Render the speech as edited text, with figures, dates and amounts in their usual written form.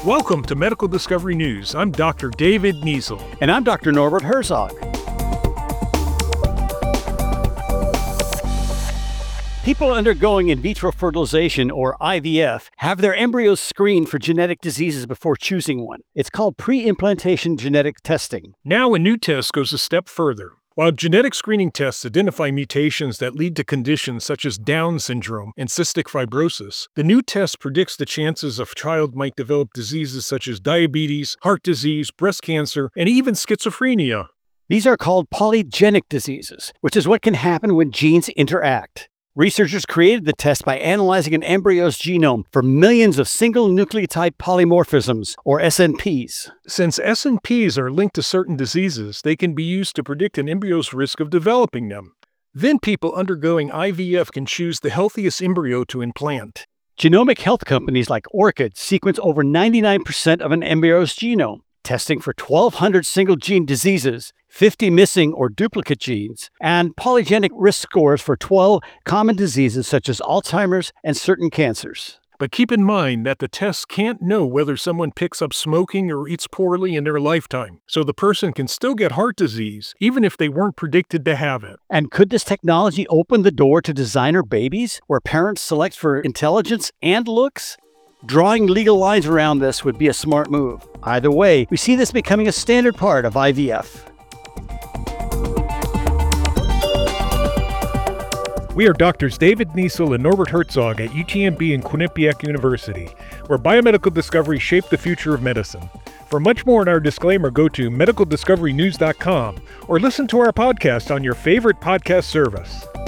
Welcome to Medical Discovery News. I'm Dr. David Niesel. And I'm Dr. Norbert Herzog. People undergoing in vitro fertilization, or IVF, have their embryos screened for genetic diseases before choosing one. It's called pre-implantation genetic testing. Now a new test goes a step further. While genetic screening tests identify mutations that lead to conditions such as Down syndrome and cystic fibrosis, the new test predicts the chances a child might develop diseases such as diabetes, heart disease, breast cancer, and even schizophrenia. These are called polygenic diseases, which is what can happen when genes interact. Researchers created the test by analyzing an embryo's genome for millions of single nucleotide polymorphisms, or SNPs. Since SNPs are linked to certain diseases, they can be used to predict an embryo's risk of developing them. Then people undergoing IVF can choose the healthiest embryo to implant. Genomic health companies like Orchid sequence over 99% of an embryo's genome, testing for 1,200 single-gene diseases, 50 missing or duplicate genes, and polygenic risk scores for 12 common diseases such as Alzheimer's and certain cancers. But keep in mind that the tests can't know whether someone picks up smoking or eats poorly in their lifetime, so the person can still get heart disease even if they weren't predicted to have it. And could this technology open the door to designer babies, where parents select for intelligence and looks? Drawing legal lines around this would be a smart move. Either way, we see this becoming a standard part of IVF. We are Doctors David Niesel and Norbert Herzog at UTMB and Quinnipiac University, where biomedical discoveries shape the future of medicine. For much more on our disclaimer, go to medicaldiscoverynews.com or listen to our podcast on your favorite podcast service.